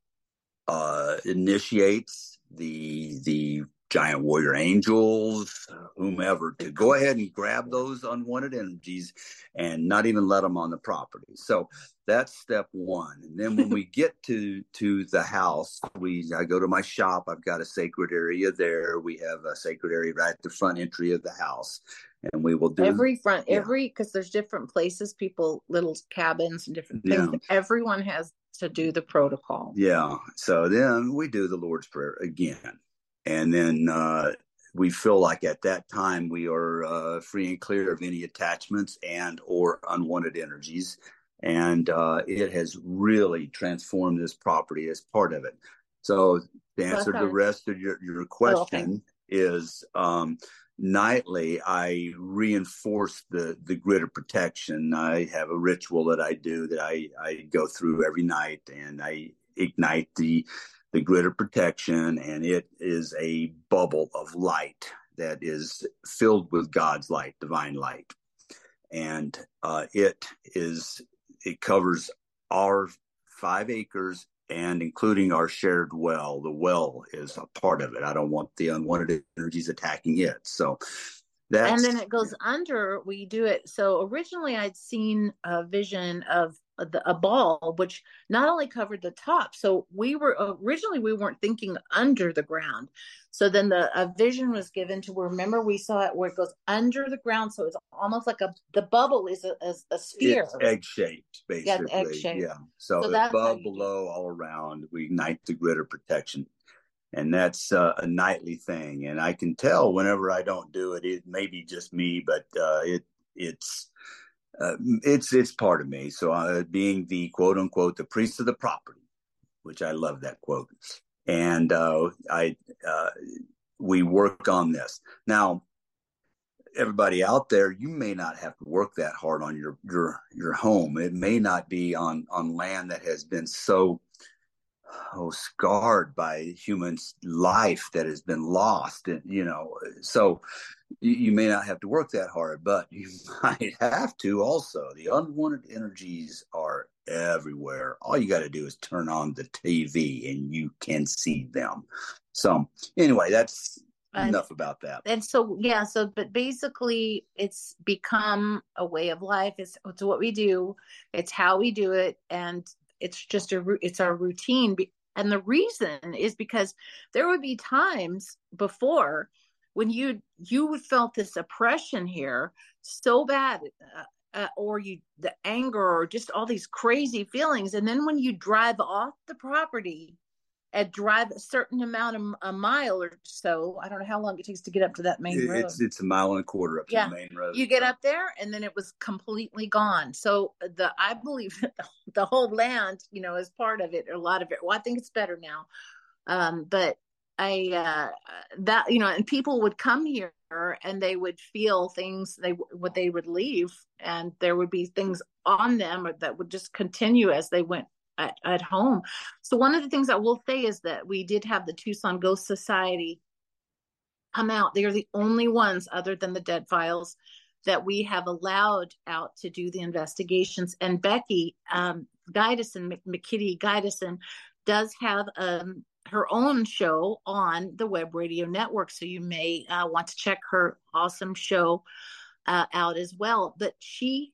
uh, initiates the the giant warrior angels, whomever, to go ahead and grab those unwanted energies and not even let them on the property. So that's step one. And then when we get to to the house, we I go to my shop. I've got a sacred area there. We have a sacred area right at the front entry of the house. And we will do every front, yeah. every, because there's different places, people, little cabins and different things. Yeah. Everyone has to do the protocol. Yeah. So then we do the Lord's Prayer again. And then uh, we feel like at that time we are uh, free and clear of any attachments and or unwanted energies. And uh, it has really transformed this property as part of it. So to answer Okay. the rest of your, your question is um, nightly, I reinforce the, the grid of protection. I have a ritual that I do that I, I go through every night, and I ignite the the grid of protection, and it is a bubble of light that is filled with God's light, divine light. And uh, it is it covers our five acres and including our shared well. The well is a part of it. I don't want the unwanted energies attacking it. So that's, and then it goes under, we do it. So originally I'd seen a vision of the, a ball, which not only covered the top. So we were originally, we weren't thinking under the ground. So then the a vision was given to where, remember we saw it where it goes under the ground. So it's almost like a, the bubble is a, a, a sphere. It's egg shaped, basically. Yeah, egg shaped. Yeah. So, So above, that's how you do below, all around, we ignite the grid of protection. And that's uh, a nightly thing. And I can tell whenever I don't do it, it may be just me, but uh, it it's uh, it's it's part of me. So uh, being the quote unquote the priest of the property, which I love that quote, and uh, I uh, we work on this now. Everybody out there, you may not have to work that hard on your your your home. It may not be on on land that has been so oh, scarred by human life that has been lost. And, you know, so you, you may not have to work that hard, but you might have to also. The unwanted energies are everywhere. All you got to do is turn on the T V and you can see them. So anyway, that's And- enough about that. And so, yeah, so, but basically it's become a way of life. It's, it's what we do. It's how we do it. And it's just a, ru- it's our routine. Be- And the reason is because there would be times before when you, you felt this oppression here so bad, uh, uh, or you, the anger, or just all these crazy feelings. And then when you drive off the property and drive a certain amount of a mile or so, I don't know how long it takes to get up to that main road. It's it's a mile and a quarter up to Yeah. the main road. You get So- up there and then it was completely gone. So the I believe that the, the whole land, you know, is part of it, or a lot of it. Well, I think it's better now. Um, but I uh that you know, and people would come here and they would feel things, they what they would leave, and there would be things on them that would just continue as they went at, at home. So one of the things I will say is that we did have the Tucson Ghost Society come out. They are the only ones other than the Dead Files that we have allowed out to do the investigations. And Becky um, Guidison, McKitty Guidison, does have um, her own show on the Web Radio Network. So you may uh, want to check her awesome show uh, out as well. But she,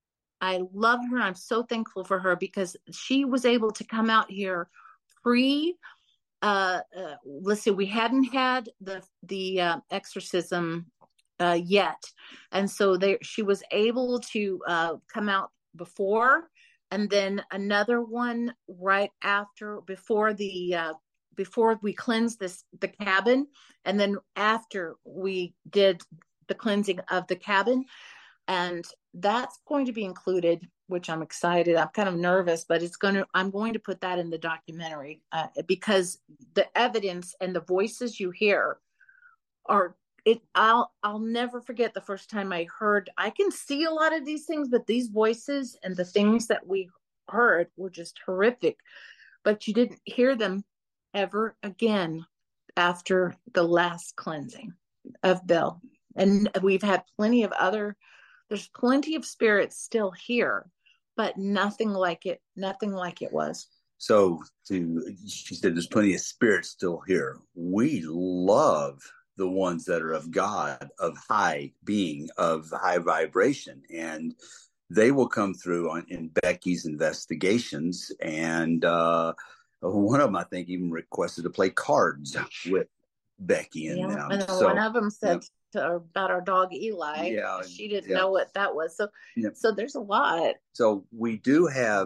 I love her. I'm so thankful for her because she was able to come out here pre uh, uh let's see, we hadn't had the the uh, exorcism uh yet, and so there she was able to uh come out before, and then another one right after, before the uh before we cleansed this the cabin, and then after we did the cleansing of the cabin. And that's going to be included, which I'm excited. I'm kind of nervous, but it's going to, I'm going to put that in the documentary uh, because the evidence and the voices you hear are it. I'll, I'll never forget the first time I heard, I can see a lot of these things, but these voices and the things that we heard were just horrific, but you didn't hear them ever again after the last cleansing of Belle. And we've had plenty of other, there's plenty of spirits still here, but nothing like it, nothing like it was. So to, she said, there's plenty of spirits still here. We love the ones that are of God, of high being, of high vibration. And they will come through on in Becky's investigations. And uh, one of them, I think, even requested to play cards with Becky and yeah. them. And so, one of them said, yep. To, about our dog Eli. Yeah, she didn't yeah. know what that was. So, Yep. so there's a lot. So we do have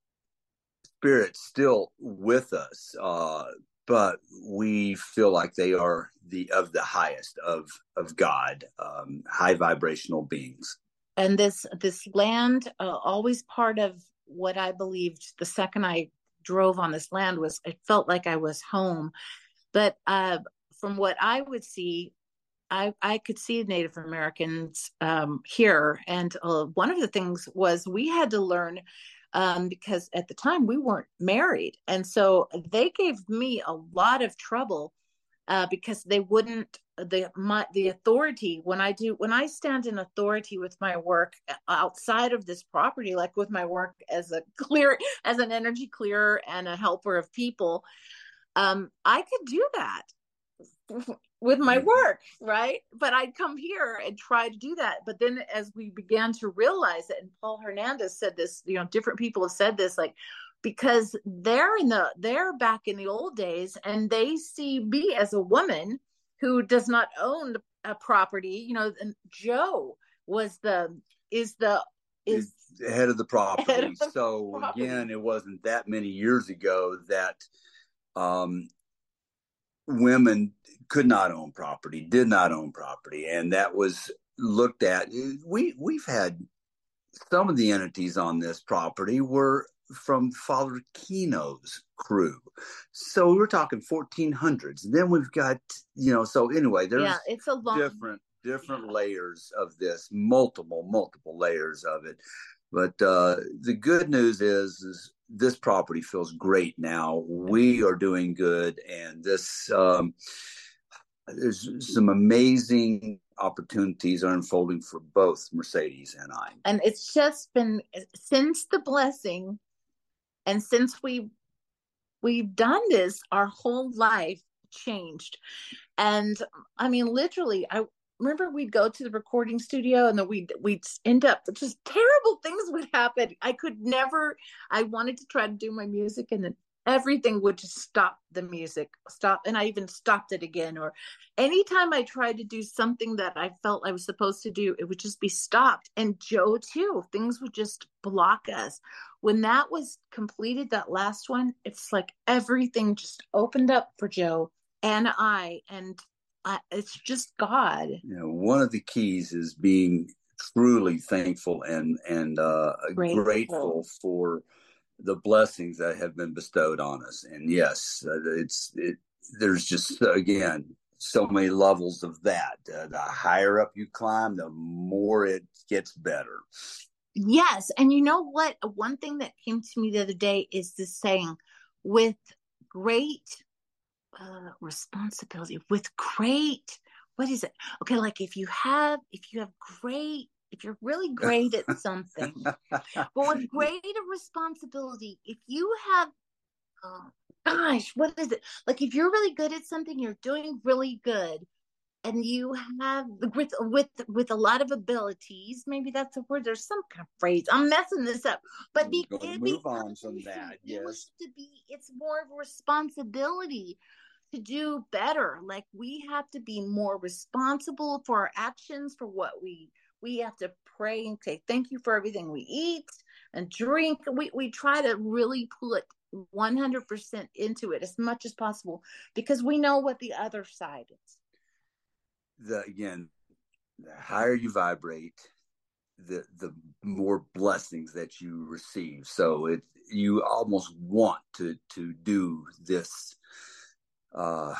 spirits still with us, uh, but we feel like they are the of the highest of of God, um, high vibrational beings. And this this land, uh, always part of what I believed. The second I drove on this land was, it felt like I was home. But uh, from what I would see, I, I could see Native Americans um, here. And uh, one of the things was we had to learn um, because at the time we weren't married. And so they gave me a lot of trouble uh, because they wouldn't, the, my, the authority, when I do, when I stand in authority with my work outside of this property, like with my work as a clear, as an energy clearer and a helper of people, um, I could do that with my work, right? But I'd come here and try to do that. But then as we began to realize it, and Paul Hernandez said this, you know, different people have said this, like, because they're in the, they're back in the old days and they see me as a woman who does not own a property, you know, and Joe was the, is the, is the head of the property. Head of the so property. Again, it wasn't that many years ago that um, women could not own property, did not own property. And that was looked at. We, we've had some of the entities on this property were from Father Keno's crew. So we're talking fourteen hundreds. And then we've got, you know, so anyway, there's yeah, it's a long, different, different layers of this, multiple, multiple layers of it. But uh, the good news is, is this property feels great now. We are doing good. And this, um, there's some amazing opportunities are unfolding for both Mercedes and I. And it's just been since the blessing and since we we've done this, our whole life changed. And I mean, literally, I remember we'd go to the recording studio and then we'd we'd end up, just terrible things would happen. I could never, I wanted to try to do my music and then everything would just stop, the music stop, and I even stopped it again. Or anytime I tried to do something that I felt I was supposed to do, it would just be stopped. And Joe too, things would just block us. When that was completed, that last one, it's like everything just opened up for Joe and I, and I, it's just God. You know, one of the keys is being truly thankful and and uh, Grateful. grateful for the blessings that have been bestowed on us. And yes, uh, it's it. There's just again so many levels of that. Uh, the higher up you climb, the more it gets better. Yes. And you know what? One thing that came to me the other day is this saying, with great uh, responsibility, with great, what is it? Okay, like if you have, if you have great, if you're really great at something, but with greater responsibility, if you have, oh, gosh, what is it? Like if you're really good at something, you're doing really good, and you have with with with a lot of abilities, maybe that's a word, there's some kind of phrase, I'm messing this up, but be, We're gonna it move on becomes from that. you have Yes. to be, it's more of a responsibility to do better. Like we have to be more responsible for our actions, for what we we have to pray and say thank you for everything we eat and drink. We we try to really put one hundred percent into it as much as possible, because we know what the other side is. The again, the higher you vibrate, the the more blessings that you receive. So it you almost want to to do this uh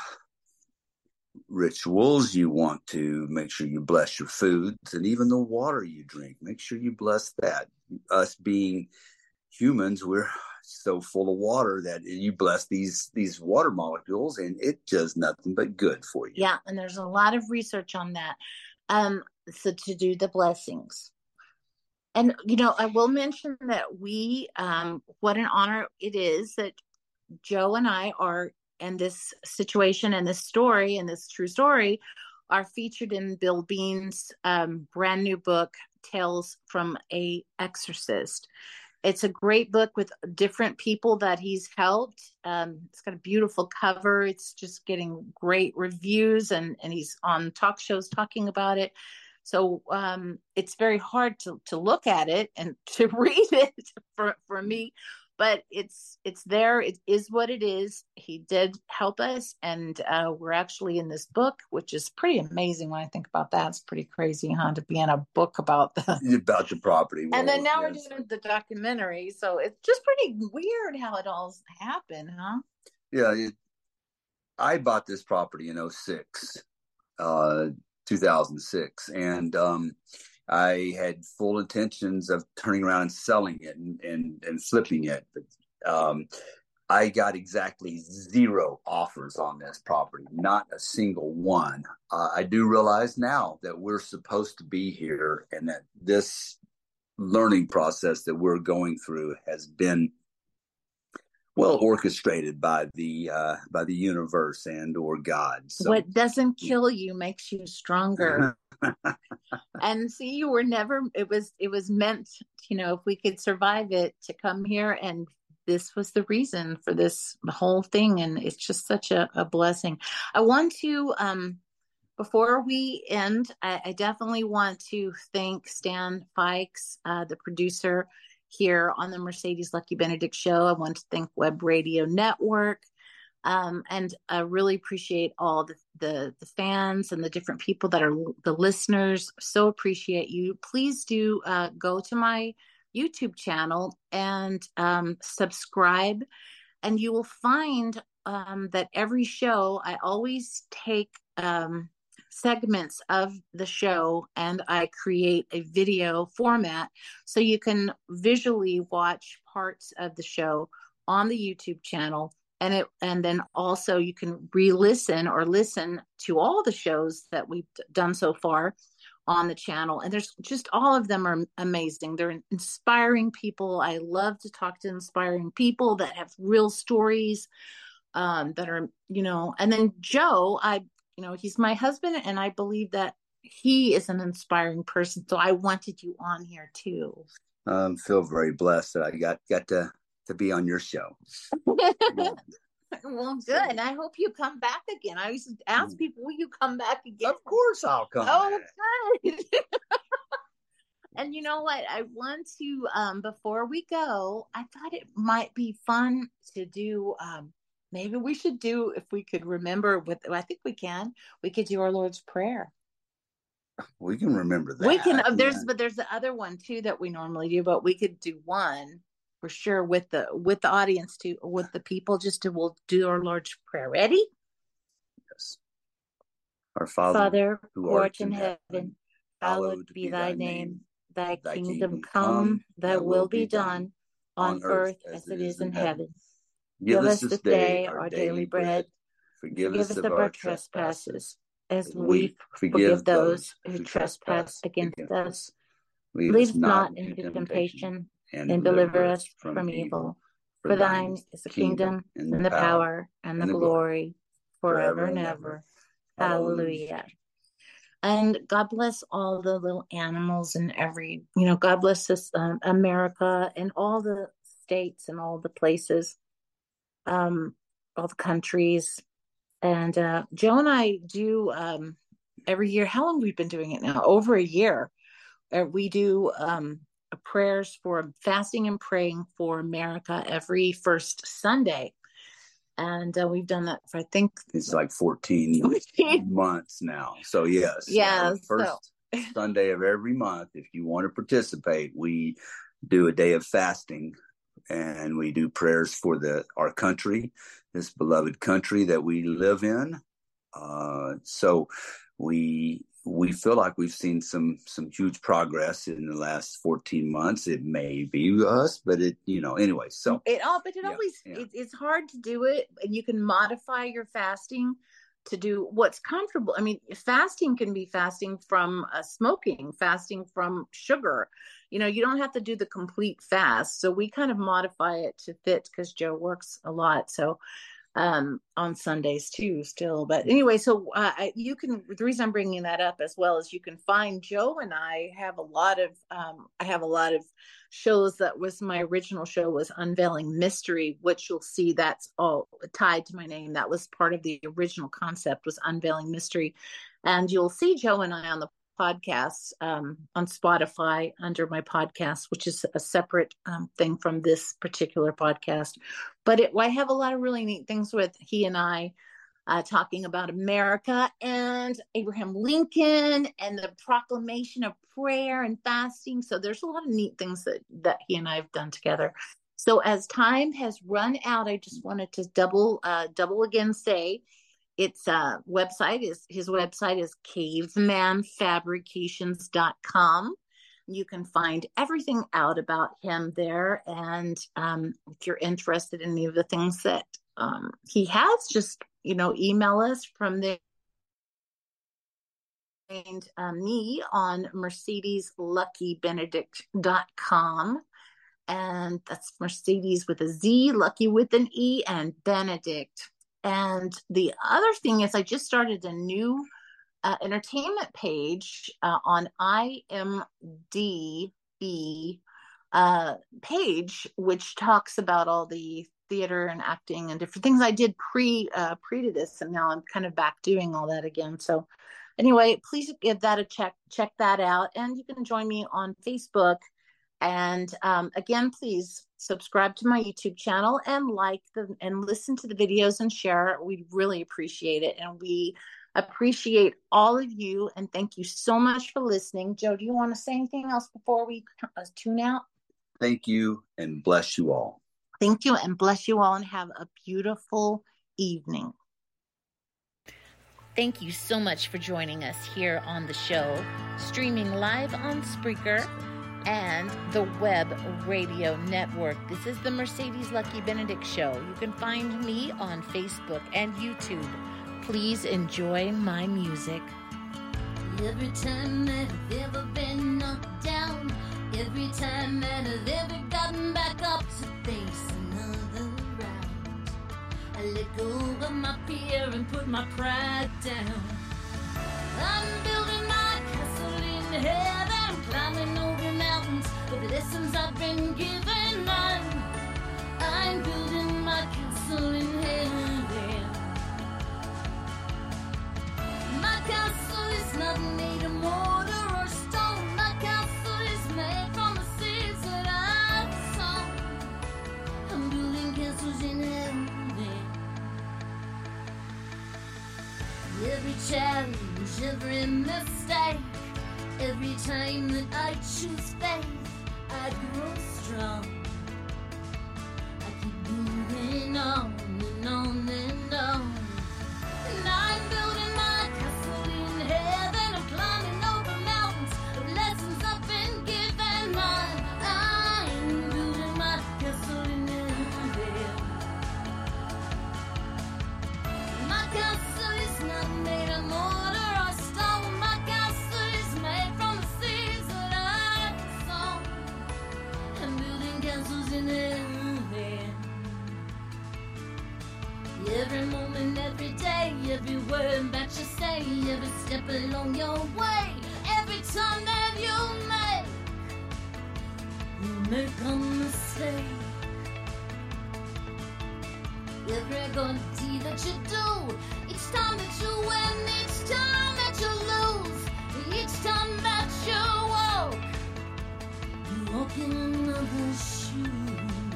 rituals. You want to make sure you bless your foods, and even the water you drink, make sure you bless that. Us being humans, we're so full of water that you bless these these water molecules, and it does nothing but good for you. Yeah, and there's a lot of research on that. Um, so to do the blessings. And, you know, I will mention that we, um, what an honor it is that Joe and I are in this situation and this story and this true story are featured in Bill Bean's um, brand new book, Tales from a Exorcist. It's a great book with different people that he's helped. Um, it's got a beautiful cover. It's just getting great reviews, and, and he's on talk shows talking about it. So um, it's very hard to, to look at it and to read it for, for me, but it's it's there. It is what it is. He did help us, and uh, we're actually in this book, which is pretty amazing when I think about that. It's pretty crazy, huh, to be in a book about the About the property world, and then now yes. we're doing the documentary, so it's just pretty weird how it all happened, huh? Yeah, it, I bought this property in oh six, uh, two thousand six, and um, I had full intentions of turning around and selling it and and, and flipping it. But um, I got exactly zero offers on this property, not a single one. Uh, I do realize now that we're supposed to be here, and that this learning process that we're going through has been well orchestrated by the uh, by the universe and or God. So What doesn't kill you makes you stronger. And see, you were never, it was it was meant, you know, if we could survive it, to come here, and this was the reason for this whole thing, and it's just such a, a blessing. I want to um before we end, I, I definitely want to thank Stan Fikes, uh, the producer here on the Mercedes Lucky Benedict show. I want to thank Web Radio Network. Um, and I really appreciate all the, the the fans and the different people that are the listeners. So appreciate you. Please do uh, go to my YouTube channel and um, subscribe, and you will find um, that every show I always take um, segments of the show and I create a video format so you can visually watch parts of the show on the YouTube channel. And it, and then also you can re-listen or listen to all the shows that we've done so far on the channel. And there's just, all of them are amazing. They're inspiring people. I love to talk to inspiring people that have real stories, um, that are, you know, and then Joe, I, you know, he's my husband, and I believe that he is an inspiring person. So I wanted you on here too. um, feel very blessed that I got got to to be on your show. Well, good. And I hope you come back again. I used to ask people, will you come back again? Of course I'll come Oh, back. good. And you know what? I want to, um, before we go, I thought it might be fun to do, um, maybe we should do, if we could remember with, I think we can, we could do our Lord's Prayer. We can remember that. We can, uh, there's, Yeah. but there's the other one too that we normally do, but we could do one for sure with the, with the audience too, with the people, just to, we'll do our Lord's Prayer. Ready? Yes. Our Father, Father, who who art art in in heaven, heaven, hallowed be thy name. Thy Thy kingdom kingdom come, come, thy will be done on earth as it is in heaven. Give us this day our daily bread. Forgive Forgive us us of of our our trespasses, trespasses, as as we we forgive forgive those those who who trespass trespass against against us. us. Lead Lead us us not not into into temptation, temptation, and and deliver deliver us us from from evil. evil. For For thine thine is is the the kingdom, kingdom, and and the the power, power, and the and the glory, glory, forever forever and and ever. ever. Hallelujah. Hallelujah. And God bless all the little animals and every, you know, God bless this um, America and all the states and all the places, um, all the countries. And uh, Joe and I do um, every year. How long we've been doing it now? Over a year. Uh, we do um, prayers for fasting and praying for America every first Sunday. And uh, we've done that for, I think, It's like fourteen months now. So, yes, yeah. uh, first So Sunday of every month, if you want to participate, we do a day of fasting, and we do prayers for the our country, this beloved country that we live in. Uh, so we we feel like we've seen some some huge progress in the last fourteen months. It may be us, but it, you know, anyway. So it all, but it yeah, always, yeah. it, it's hard to do it, and you can modify your fasting to do what's comfortable. I mean, fasting can be fasting from uh, smoking, fasting from sugar. You know, you don't have to do the complete fast. So we kind of modify it to fit because Joe works a lot. So um on Sundays too still, but anyway, so uh, I, you can, the reason I'm bringing that up as well is you can find Joe and I have a lot of um I have a lot of shows. That was my original show, was Unveiling Mystery, which you'll see that's all tied to my name. That was part of the original concept, was Unveiling Mystery. And you'll see Joe and I on the podcasts um, on Spotify under my podcast, which is a separate um, thing from this particular podcast. But it, I have a lot of really neat things with he and I uh, talking about America and Abraham Lincoln and the proclamation of prayer and fasting. So there's a lot of neat things that, that he and I have done together. So as time has run out, I just wanted to double, uh, double again say, its uh, website is, his website is caveman fabrications dot com. You can find everything out about him there. And um, if you're interested in any of the things that um, he has, just, you know, email us from there. And uh, me on mercedes lucky benedict dot com. And that's Mercedes with a Z, Lucky with an E, and Benedict. And the other thing is, I just started a new uh, entertainment page uh, on I M D B uh, page, which talks about all the theater and acting and different things I did pre uh, pre to this, and now I'm kind of back doing all that again. So anyway, please give that a check. Check that out, and you can join me on Facebook. And um, again, please subscribe to my YouTube channel and like the and listen to the videos and share. We'd really appreciate it. And we appreciate all of you. And thank you so much for listening. Joe, do you want to say anything else before we uh, tune out? Thank you, and bless you all. Thank you, and bless you all, and have a beautiful evening. Thank you so much for joining us here on the show, streaming live on Spreaker and the Web Radio Network. This is the Mercedes Lucky Benedict Show. You can find me on Facebook and YouTube. Please enjoy my music. Every time that I've ever been knocked down, every time that I've ever gotten back up to face another round, I let go of my fear and put my pride down. I'm building my castle in heaven, climbing over mountains with the lessons I've been given. I'm, I'm building my castle in heaven. My castle is not made of mortar or stone. My castle is made from the seeds that I've sown. I'm building castles in heaven. Every challenge, every mistake, every time that I choose faith, I grow strong. I keep moving on and on and on. And I'm building my castle in heaven. I'm climbing over mountains of lessons I've been given. along your way. Every time that you make, you make a mistake. Every good deed that you do, each time that you win, each time that you lose, each time that you walk, you walk in another's shoes.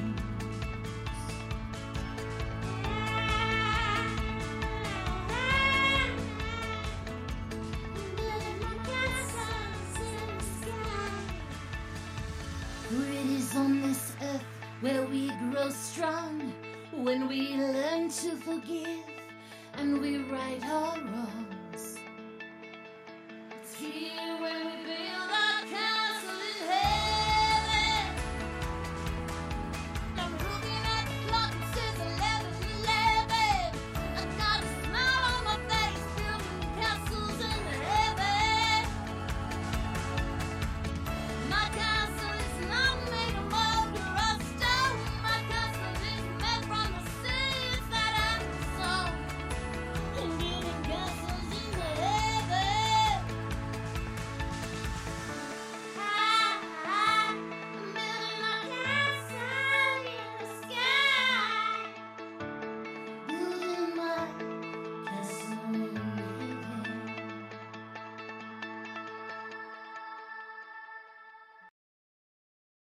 For it is on this earth where we grow strong, when we learn to forgive and we right our wrongs.